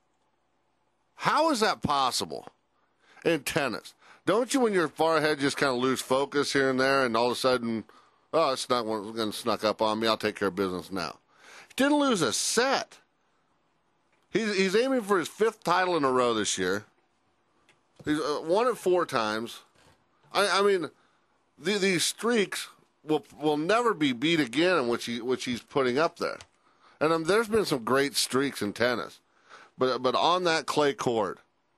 How is that possible in tennis? Don't you, when you're far ahead, just kind of lose focus here and there, and all of a sudden, oh, it's not going to snuck up on me. I'll take care of business now. He didn't lose a set. He's, he's aiming for his fifth title in a row this year. He's uh, won it four times. I, I mean, the, these streaks will will never be beat again in which he which he's putting up there. And um, there's been some great streaks in tennis, but but on that clay court,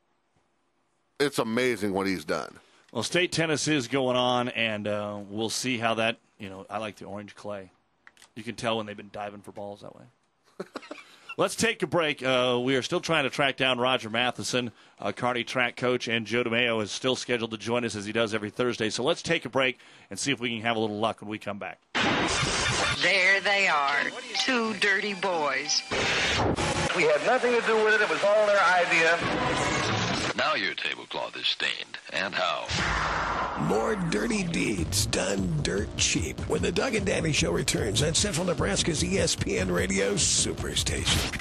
it's amazing what he's done. Well, state tennis is going on, and uh, we'll see how that. You know, I like the orange clay. You can tell when they've been diving for balls that way. Let's take a break. Uh, we are still trying to track down Roger Matheson, uh, Kearney track coach, and Joe DeMeo is still scheduled to join us as he does every Thursday. So let's take a break and see if we can have a little luck when we come back. There they are, two dirty boys. We had nothing to do with it. It was all their idea. Now your tablecloth is stained. And how? More dirty deeds done dirt cheap when the Doug and Danny Show returns on Central Nebraska's E S P N Radio Superstation.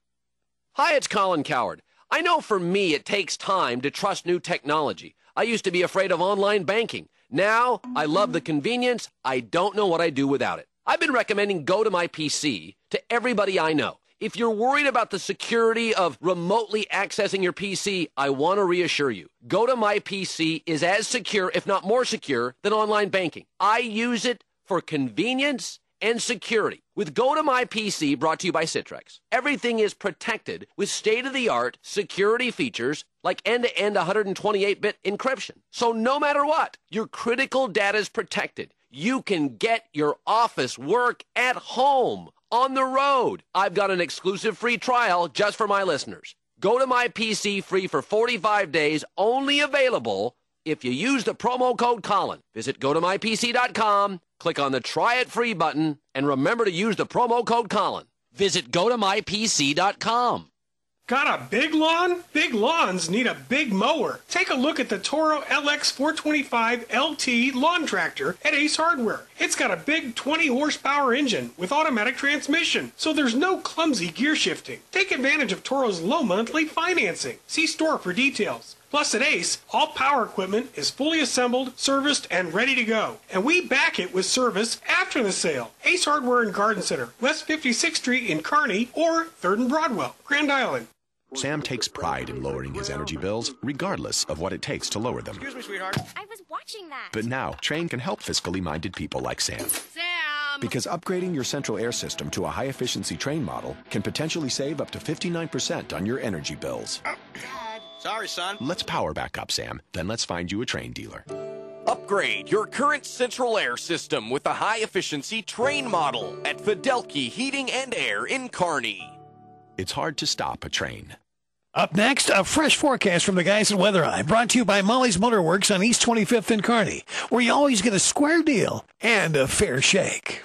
Hi, it's Colin Coward. I know for me it takes time to trust new technology. I used to be afraid of online banking. Now I love the convenience. I don't know what I'd do without it. I've been recommending Go to My P C to everybody I know. If you're worried about the security of remotely accessing your P C, I want to reassure you. Go to My P C is as secure, if not more secure, than online banking. I use it for convenience and security. With Go to My P C, brought to you by Citrix, everything is protected with state-of-the-art security features like end-to-end one twenty-eight bit encryption. So no matter what, your critical data is protected. You can get your office work at home. On the road. I've got an exclusive free trial just for my listeners. Go to My P C free for forty-five days, only available if you use the promo code Colin. Visit go to my p c dot com, click on the Try It Free button, and remember to use the promo code Colin. Visit go to my p c dot com. Got a big lawn? Big lawns need a big mower. Take a look at the Toro L X four twenty-five L T lawn tractor at Ace Hardware. It's got a big twenty horsepower engine with automatic transmission, so there's no clumsy gear shifting. Take advantage of Toro's low monthly financing. See store for details. Plus at Ace, all power equipment is fully assembled, serviced, and ready to go. And we back it with service after the sale. Ace Hardware and Garden Center, West fifty-sixth Street in Kearney or third and Broadwell, Grand Island. Sam takes pride in lowering his energy bills, regardless of what it takes to lower them. Excuse me, sweetheart. I was watching that. But now, Train can help fiscally minded people like Sam. Sam! Because upgrading your central air system to a high-efficiency Train model can potentially save up to fifty-nine percent on your energy bills. Dad. Sorry, son. Let's power back up, Sam. Then let's find you a Train dealer. Upgrade your current central air system with a high-efficiency Train model at Fidelki Heating and Air in Kearney. It's hard to stop a Train. Up next, a fresh forecast from the guys at Weather Eye, brought to you by Molly's Motorworks on East twenty-fifth in Kearney, where you always get a square deal and a fair shake.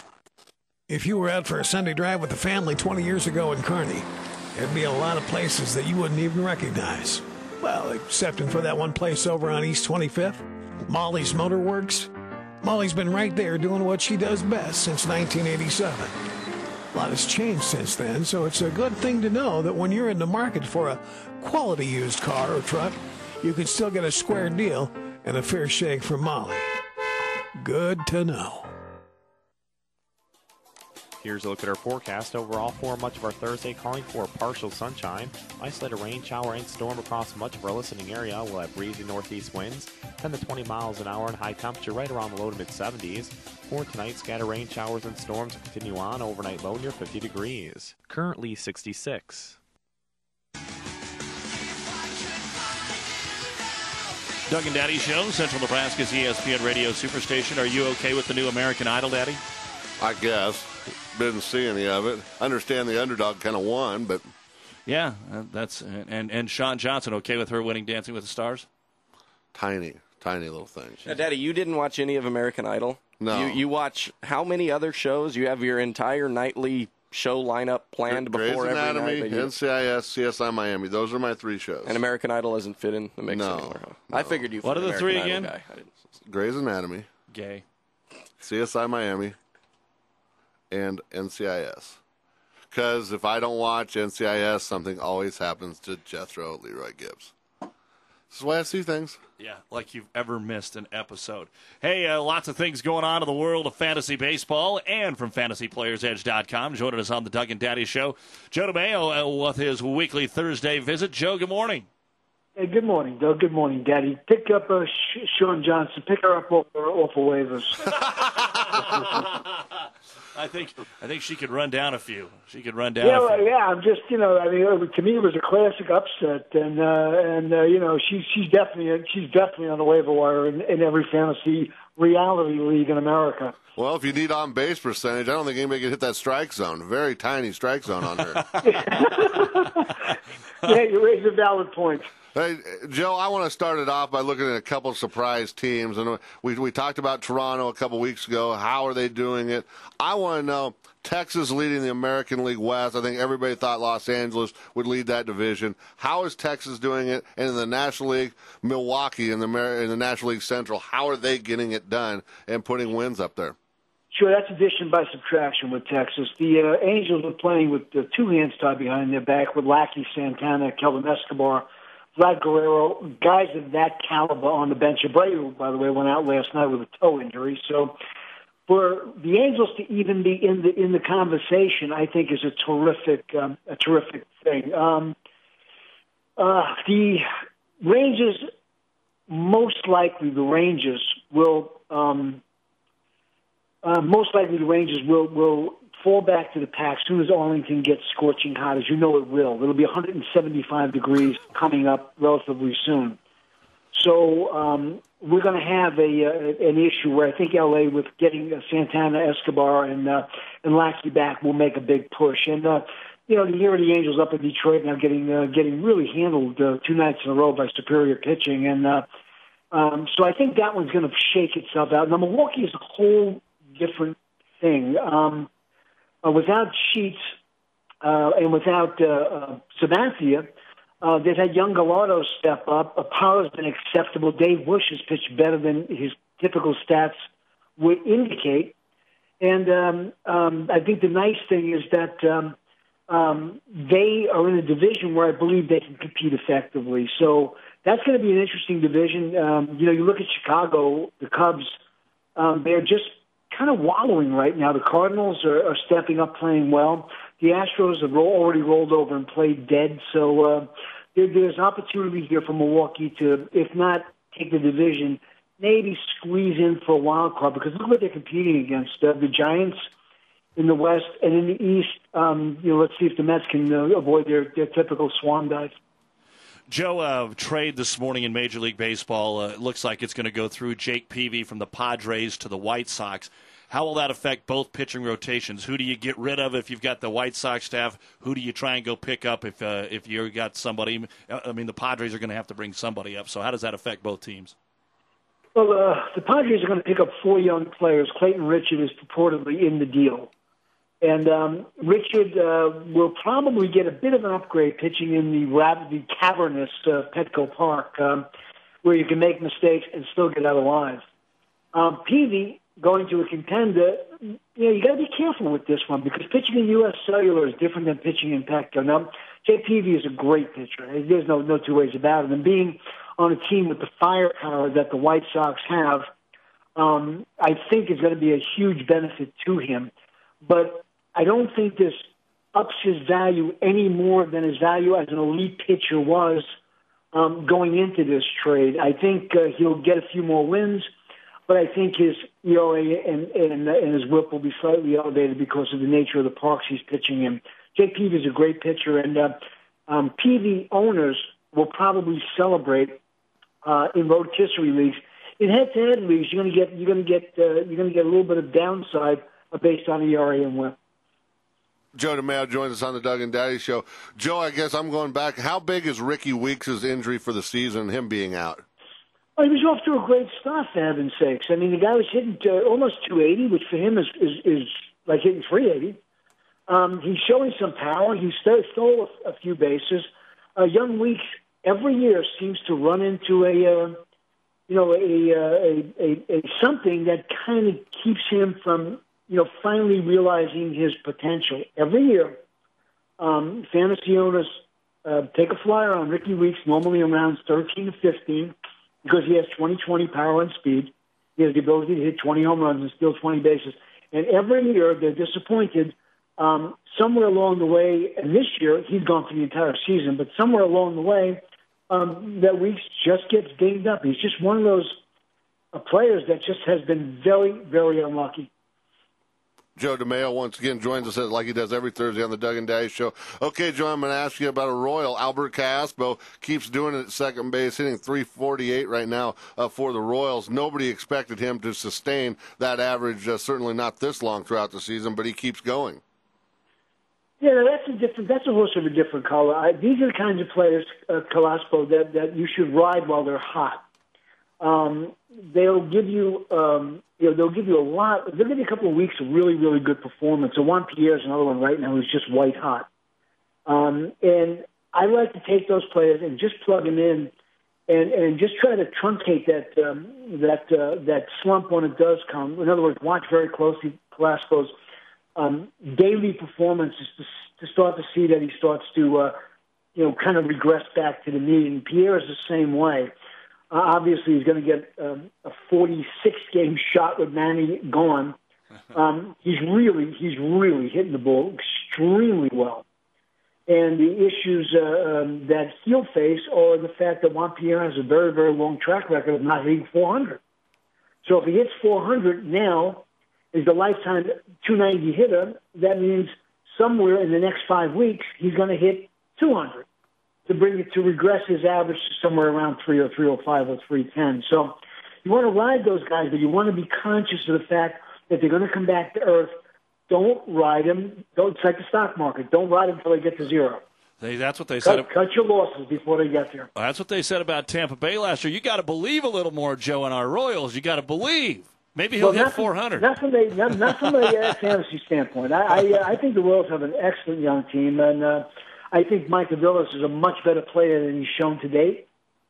If you were out for a Sunday drive with the family twenty years ago in Kearney, there'd be a lot of places that you wouldn't even recognize. Well, excepting for that one place over on East twenty-fifth, Molly's Motorworks. Molly's been right there doing what she does best since nineteen eighty-seven. A lot has changed since then, so it's a good thing to know that when you're in the market for a quality used car or truck, you can still get a square deal and a fair shake from Molly. Good to know. Here's a look at our forecast. Overall for much of our Thursday, calling for partial sunshine. Isolated rain, shower, and storm across much of our listening area. We'll have breezy northeast winds, ten to twenty miles an hour, and high temperature right around the low to mid seventies. For tonight, scattered rain, showers, and storms continue on. Overnight low near fifty degrees. Currently sixty-six. Doug and Daddy Show, Central Nebraska's E S P N Radio Superstation. Are you okay with the new American Idol, Daddy? I guess. Didn't see any of it. Understand the underdog kind of won, but... Yeah, uh, that's and, and Shawn Johnson okay with her winning Dancing with the Stars? Tiny, tiny little thing. Now, Daddy, you didn't watch any of American Idol? No. You, you watch how many other shows? You have your entire nightly show lineup planned Grey's before every Anatomy, night? You... N C I S, C S I Miami. Those are my three shows. And American Idol doesn't fit in the mix no, anymore, huh? no. I figured you What are the American three Idol again? Guy. I didn't... Grey's Anatomy. Gay. C S I Miami. And N C I S. Because if I don't watch N C I S, something always happens to Jethro Leroy Gibbs. This is the way I see things. Yeah, like you've ever missed an episode. Hey, uh, lots of things going on in the world of fantasy baseball and from fantasy players edge dot com. Joining us on the Doug and Daddy Show, Joe DeMayo uh, with his weekly Thursday visit. Joe, good morning. Hey, good morning, Doug. Good morning, Daddy. Pick up uh, Sh- Shawn Johnson. Pick her up off, off of waivers. I think I think she could run down a few. She could run down Yeah, a well, few. yeah. I'm just, you know, I mean, to me, it was a classic upset, and uh, and uh, you know, she's she's definitely she's definitely on the waiver wire in, in every fantasy reality league in America. Well, if you need on base percentage, I don't think anybody can hit that strike zone. Very tiny strike zone on her. Yeah, you raise a valid point. Hey, Joe, I want to start it off by looking at a couple of surprise teams. And we we talked about Toronto a couple weeks ago. How are they doing it? I want to know, Texas leading the American League West. I think everybody thought Los Angeles would lead that division. How is Texas doing it? And in the National League, Milwaukee in the, in the National League Central, how are they getting it done and putting wins up there? Sure, that's addition by subtraction with Texas. The uh, Angels are playing with uh, two hands tied behind their back with Lackey, Santana, Kelvin Escobar, Vlad Guerrero, guys of that caliber on the bench. Abreu, by the way, went out last night with a toe injury. So for the Angels to even be in the in the conversation, I think is a terrific um, a terrific thing. Um, uh, the Rangers, most likely, the Rangers will um, uh, most likely the Rangers will will. fall back to the pack as soon as Arlington gets scorching hot, as you know it will. It'll be one hundred seventy-five degrees coming up relatively soon. So um, we're going to have a uh, an issue where I think L A, with getting uh, Santana, Escobar, and uh, and Lackey back, will make a big push. And uh, you know, the year of the Angels up in Detroit now, getting uh, getting really handled uh, two nights in a row by superior pitching, and uh, um, so I think that one's going to shake itself out. Now Milwaukee is a whole different thing. Um, Uh, without Sheets uh, and without uh, uh, Sabathia, uh, they've had young Gallardo step up. Uh, Power's been acceptable. Dave Bush has pitched better than his typical stats would indicate. And um, um, I think the nice thing is that um, um, they are in a division where I believe they can compete effectively. So that's going to be an interesting division. Um, you know, you look at Chicago, the Cubs, um, they're just kind of wallowing right now. The Cardinals are, are stepping up, playing well. The Astros have roll, already rolled over and played dead. So uh, there, there's opportunity here for Milwaukee to, if not take the division, maybe squeeze in for a wild card, because look what they're competing against. Uh, the Giants in the West, and in the East, um, you know, let's see if the Mets can uh, avoid their, their typical swan dive. Joe, uh, trade this morning in Major League Baseball. Uh, it looks like it's going to go through Jake Peavy from the Padres to the White Sox. How will that affect both pitching rotations? Who do you get rid of if you've got the White Sox staff? Who do you try and go pick up if uh, if you got somebody? I mean, the Padres are going to have to bring somebody up. So how does that affect both teams? Well, uh, the Padres are going to pick up four young players. Clayton Richard is purportedly in the deal. And um, Richard uh, will probably get a bit of an upgrade pitching in the rather cavernous uh, Petco Park, um, where you can make mistakes and still get out alive. Um, Peavy, going to a contender, you know, you got to be careful with this one, because pitching in U S Cellular is different than pitching in Petco. Now, Jay Peavy is a great pitcher. There's no no two ways about it. And being on a team with the firepower that the White Sox have, um, I think is going to be a huge benefit to him. But I don't think this ups his value any more than his value as an elite pitcher was um, going into this trade. I think uh, he'll get a few more wins, but I think his E R A and, and, and his whip will be slightly elevated because of the nature of the parks he's pitching in. Jake Peavy is a great pitcher, and uh, um, Peavy owners will probably celebrate uh, in rotisserie leagues. In head-to-head leagues, you're going to get you're going to get uh, you're going to get a little bit of downside uh, based on E R A and whip. Joe DeMaio joins us on the Doug and Daddy Show. Joe, I guess I'm going back. How big is Ricky Weeks' injury for the season, him being out? Well, he was off to a great start, for heaven's sakes. I mean, the guy was hitting uh, almost two eighty, which for him is is, is like hitting three eighty. Um, he's showing some power. He stole, stole a, a few bases. Uh, young Weeks every year seems to run into a, uh, you know, a, a, a, a something that kind of keeps him from, you know, finally realizing his potential. Every year, um, fantasy owners uh, take a flyer on Ricky Weeks, normally around thirteen to fifteen, because he has twenty twenty power and speed. He has the ability to hit twenty home runs and steal twenty bases. And every year they're disappointed. Um, somewhere along the way, and this year he's gone for the entire season, but somewhere along the way, um, that Weeks just gets dinged up. He's just one of those uh, players that just has been very, very unlucky. Joe DeMaio once again joins us like he does every Thursday on the Doug and Daddy Show. Okay, Joe, I'm going to ask you about a Royal. Albert Caspo keeps doing it at second base, hitting three forty-eight right now uh, for the Royals. Nobody expected him to sustain that average, uh, certainly not this long throughout the season, but he keeps going. Yeah, that's a different. That's a horse of a different color. I, these are the kinds of players, uh, Calaspo, that, that you should ride while they're hot. Um, they'll give you, um, you know, they'll give you a lot. They'll give you a couple of weeks of really, really good performance. So Juan Pierre is another one right now who's just white hot. Um, and I like to take those players and just plug them in, and, and just try to truncate that um, that uh, that slump when it does come. In other words, watch very closely Calaspo's Um, daily performances to, to start to see that he starts to, uh, you know, kind of regress back to the mean. And Pierre is the same way. Uh, obviously, he's going to get um, a forty-six game shot with Manny gone. Um, he's really, he's really hitting the ball extremely well. And the issues uh, um, that he'll face are the fact that Juan Pierre has a very, very long track record of not hitting four hundred. So if he hits four hundred now, is the lifetime two ninety hitter, that means somewhere in the next five weeks he's going to hit two hundred to bring it to regress his average to somewhere around three or three oh five or three ten. So you want to ride those guys, but you want to be conscious of the fact that they're going to come back to earth. Don't ride them. Don't, it's like the stock market. Don't ride them until they get to zero. They, that's what they cut, said. Cut your losses before they get there. That's what they said about Tampa Bay last year. You got to believe a little more, Joe, in our Royals. You got to believe. Maybe he'll well, hit four hundred. Not from a not, not from a uh, fantasy standpoint. I I, uh, I think the Royals have an excellent young team, and uh, I think Mike Aviles is a much better player than he's shown to date.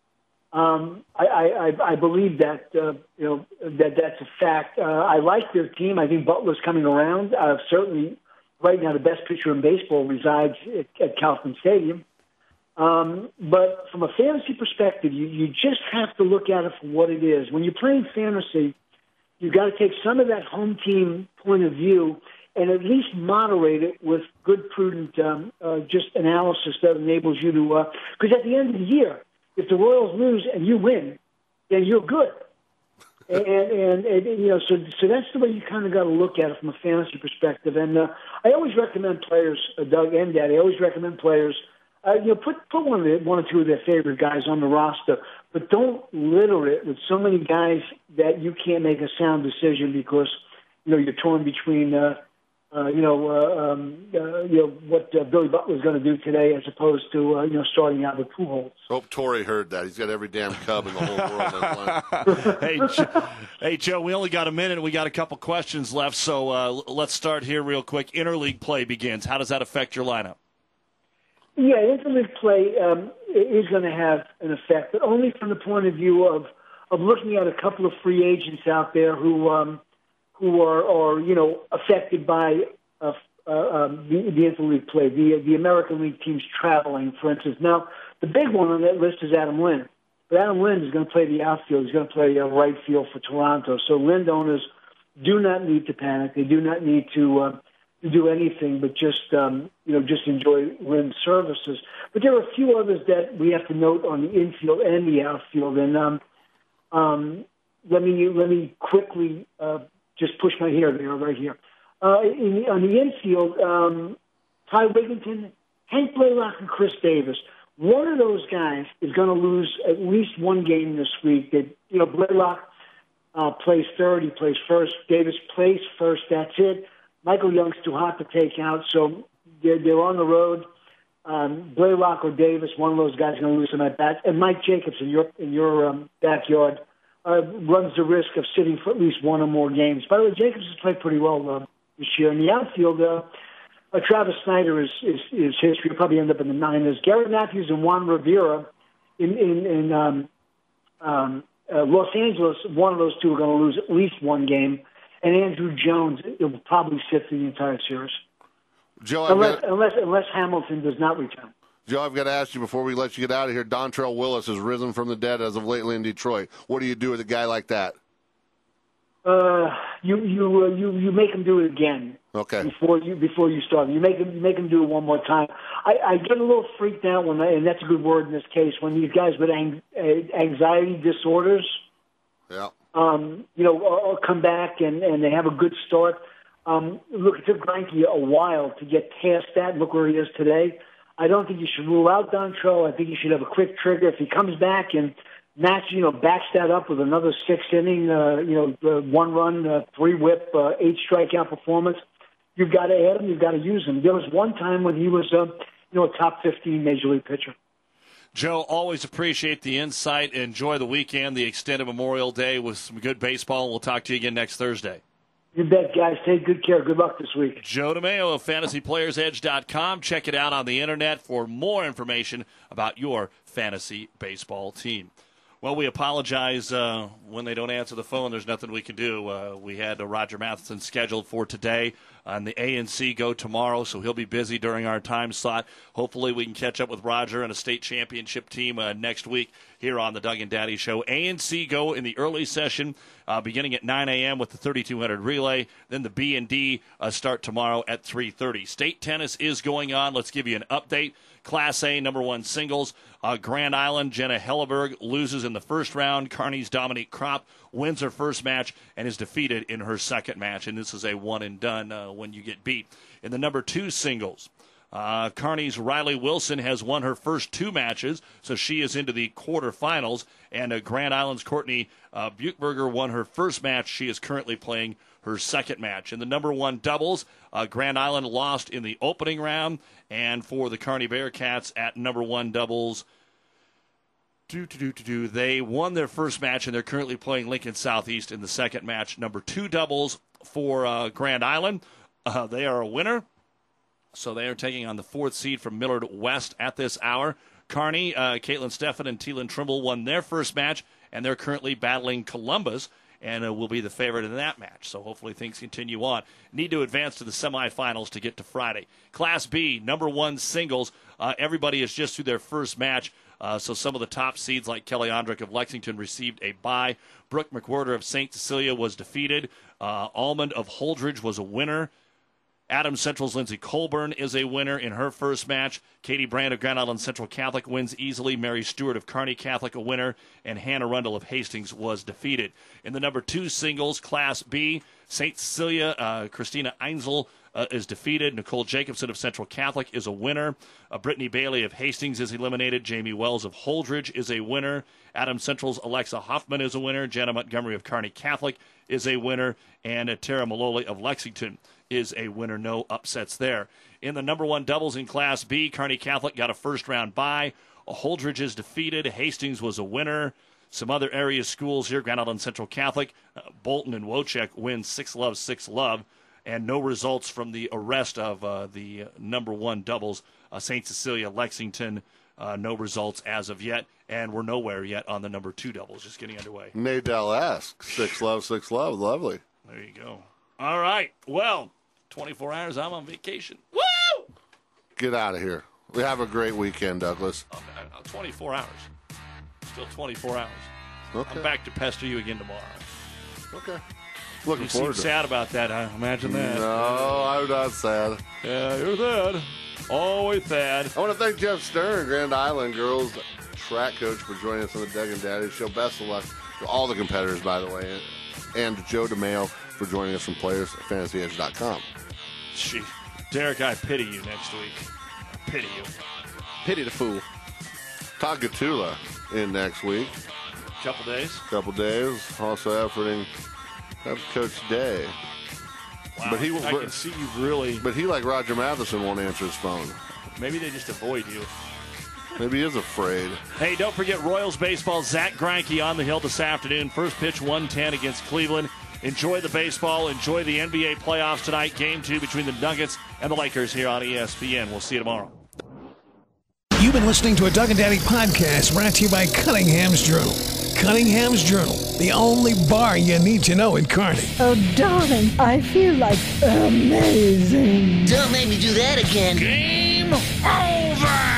Um, I, I I believe that uh, you know that that's a fact. Uh, I like their team. I think Butler's coming around. Uh, certainly, right now the best pitcher in baseball resides at, at Kauffman Stadium. Um, but from a fantasy perspective, you you just have to look at it for what it is. When you're playing fantasy, you've got to take some of that home team point of view and at least moderate it with good, prudent, um, uh, just analysis that enables you to. Because uh, at the end of the year, if the Royals lose and you win, then you're good. and, and, and you know, so so that's the way you kind of got to look at it from a fantasy perspective. And uh, I always recommend players, uh, Doug and Daddy. I always recommend players. Uh, you know, put put one of the, one or two of their favorite guys on the roster, but don't litter it with so many guys that you can't make a sound decision because you know you're torn between uh, uh, you know uh, um, uh, you know what uh, Billy Butler's going to do today as opposed to uh, you know starting out with Pujols. Hope Torrey heard that. He's got every damn Cub in the whole world. hey, Joe, hey, Joe, we only got a minute. We got a couple questions left, so uh, let's start here real quick. Interleague play begins. How does that affect your lineup? Yeah, interleague play um, is going to have an effect, but only from the point of view of, of looking at a couple of free agents out there who um, who are, are you know affected by uh, uh, um, the, the interleague play, the the American League teams traveling, for instance. Now, the big one on that list is Adam Lind, but Adam Lind is going to play the outfield. He's going to play uh, right field for Toronto. So Lind owners do not need to panic. They do not need to uh, to do anything but just, um, you know, just enjoy Lynn's services. But there are a few others that we have to note on the infield and the outfield. And um, um, let me let me quickly uh, just push my hair there, right here. Uh, in, on the infield, um, Ty Wigginton, Hank Blaylock, and Chris Davis. One of those guys is going to lose at least one game this week. That you know, Blaylock uh, plays third, he plays first. Davis plays first. That's it. Michael Young's too hot to take out, so they're, they're on the road. Um, Blaylock or Davis, one of those guys is going to lose them at bat. And Mike Jacobs in your in your um, backyard uh, runs the risk of sitting for at least one or more games. By the way, Jacobs has played pretty well uh, this year. In the outfield, uh, uh, Travis Snyder is, is, is history. He'll probably end up in the Niners. Garrett Matthews and Juan Rivera in, in, in um, um, uh, Los Angeles, one of those two are going to lose at least one game. And Andrew Jones will probably sit for the entire series. Joe, unless, got, unless unless Hamilton does not return. Joe, I've got to ask you before we let you get out of here. Dontrell Willis has risen from the dead as of lately in Detroit. What do you do with a guy like that? Uh, you you uh, you you make him do it again. Okay. Before you before you start, you make him you make him do it one more time. I, I get a little freaked out when, I, and that's a good word in this case, when these guys with ang- anxiety disorders. Yeah. Um, you know, or, or come back and, and they have a good start. Um, look, it took Greinke a while to get past that. Look where he is today. I don't think you should rule out Dontrell. I think you should have a quick trigger. If he comes back and match, you know, backs that up with another six inning, uh, you know, uh, one run, uh, three whip, uh, eight strikeout performance, you've got to add him. You've got to use him. There was one time when he was, uh, you know, a top fifteen major league pitcher. Joe, always appreciate the insight. Enjoy the weekend, the extended Memorial Day with some good baseball. We'll talk to you again next Thursday. You bet, guys. Take good care. Good luck this week. Joe DeMayo of fantasy players edge dot com. Check it out on the internet for more information about your fantasy baseball team. Well, we apologize uh, when they don't answer the phone. There's nothing we can do. Uh, we had uh, Roger Matheson scheduled for today, and the A N C go tomorrow, so he'll be busy during our time slot. Hopefully we can catch up with Roger and a state championship team uh, next week here on the Doug and Daddy Show. A N C go in the early session, uh, beginning at nine a.m. with the thirty-two hundred relay. Then the B and D uh, start tomorrow at three thirty. State tennis is going on. Let's give you an update. Class A, number one singles. Uh, Grand Island, Jenna Helleberg loses in the first round. Kearney's Dominique Kropp wins her first match and is defeated in her second match. And this is a one and done uh, when you get beat. In the number two singles, uh, Kearney's Riley Wilson has won her first two matches, so she is into the quarterfinals. And uh, Grand Island's Courtney uh, Buchberger won her first match. She is currently playing her second match. In the number one doubles, uh, Grand Island lost in the opening round, and for the Kearney Bearcats at number one doubles, do, do, do, do, do, they won their first match, and they're currently playing Lincoln Southeast in the second match. Number two doubles for uh, Grand Island, uh, they are a winner, so they are taking on the fourth seed from Millard West at this hour. Kearney, uh, Caitlin Steffen and Teelan Trimble won their first match, and they're currently battling Columbus, and uh, will be the favorite in that match. So hopefully things continue on. Need to advance to the semifinals to get to Friday. Class B, number one singles. Uh, everybody is just through their first match. Uh, so some of the top seeds like Kelly Ondrick of Lexington received a bye. Brooke McWhirter of Saint Cecilia was defeated. Uh, Almond of Holdridge was a winner. Adams Central's Lindsay Colburn is a winner in her first match. Katie Brand of Grand Island Central Catholic wins easily. Mary Stewart of Kearney Catholic a winner. And Hannah Rundle of Hastings was defeated. In the number two singles, Class B, Saint Cecilia, uh, Christina Einzel uh, is defeated. Nicole Jacobson of Central Catholic is a winner. Uh, Brittany Bailey of Hastings is eliminated. Jamie Wells of Holdridge is a winner. Adams Central's Alexa Hoffman is a winner. Jenna Montgomery of Kearney Catholic is a winner. And uh, Tara Maloli of Lexington is a winner. No upsets there. In the number one doubles in Class B, Kearney Catholic got a first-round bye. Holdridge is defeated. Hastings was a winner. Some other area schools here, Grand Island Central Catholic, uh, Bolton and Wojciech win six love, six love, and no results from the rest of uh, the number one doubles. Uh, Saint Cecilia, Lexington, uh, no results as of yet, and we're nowhere yet on the number two doubles, just getting underway. Nadell-esque, six love, six love, lovely. There you go. All right, well, twenty-four hours, I'm on vacation. Woo! Get out of here. We have a great weekend, Douglas. Oh, man, twenty-four hours. Still twenty-four hours. Okay. I'm back to pester you again tomorrow. Okay. Looking you forward seem to it. sad about that. I imagine that. No, I'm not sad. Yeah, you're sad. Always sad. I want to thank Jeff Stern, Grand Island girls track coach, for joining us on the Doug and Daddy Show. Best of luck to all the competitors, by the way, and to Joe DeMayo for joining us from Players Fantasy Edge dot com. Gee, Derek, I pity you next week. I pity you. Pity the fool. Todd Gatula in next week. Couple days. Couple days. Also efforting have Coach Day. Wow, but he will, I but, can see you really. But he, like Roger Matheson, won't answer his phone. Maybe they just avoid you. Maybe he is afraid. Hey, don't forget Royals baseball. Zach Greinke on the hill this afternoon. First pitch one ten against Cleveland. Enjoy the baseball. Enjoy the N B A playoffs tonight. Game two between the Nuggets and the Lakers here on E S P N. We'll see you tomorrow. You've been listening to a Doug and Daddy podcast brought to you by Cunningham's Journal. Cunningham's Journal, the only bar you need to know in Kearney. Oh, darling, I feel like amazing. Don't make me do that again. Game over!